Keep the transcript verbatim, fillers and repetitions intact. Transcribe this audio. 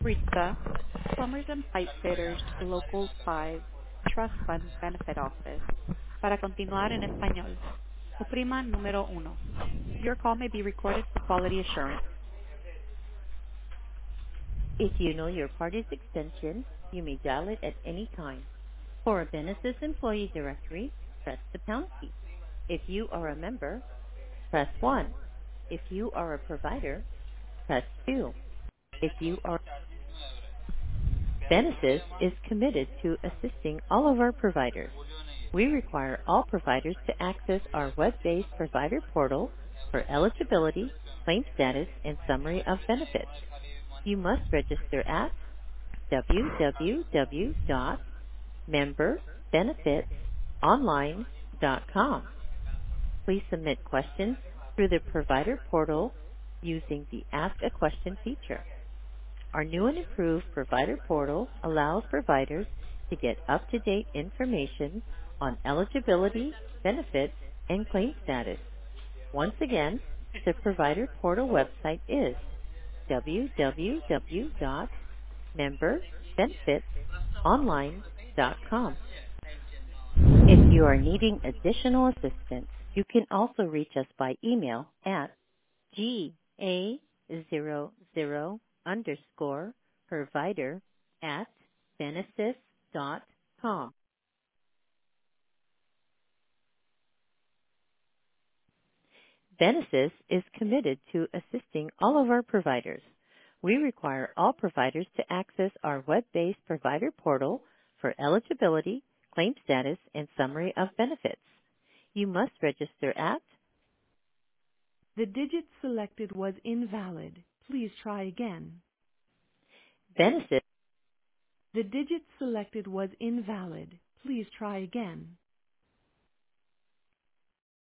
reached the Plumbers and Pipe Fitters Local five Trust Fund Benefit Office. Para continuar en español, oprima número uno. Your call may be recorded for quality assurance. If you know your party's extension, you may dial it at any time. For a Benesis employee directory, press the pound key. If you are a member, press one. If you are a provider, press two. If you are Benesis is committed to assisting all of our providers. We require all providers to access our web-based provider portal for eligibility, claim status, and summary of benefits. You must register at w w w dot member benefits online dot com. Please submit questions through the provider portal using the Ask a Question feature. Our new and improved provider portal allows providers to get up-to-date information on eligibility, benefits, and claim status. Once again, the provider portal website is w w w dot member benefits online dot com. If you are needing additional assistance, you can also reach us by email at G A zero zero underscore provider at benesis dot com. Benesis is committed to assisting all of our providers. We require all providers to access our web-based provider portal for eligibility, claim status, and summary of benefits. You must register at The digit selected was invalid. Please try again. Benesis. The digit selected was invalid. Please try again.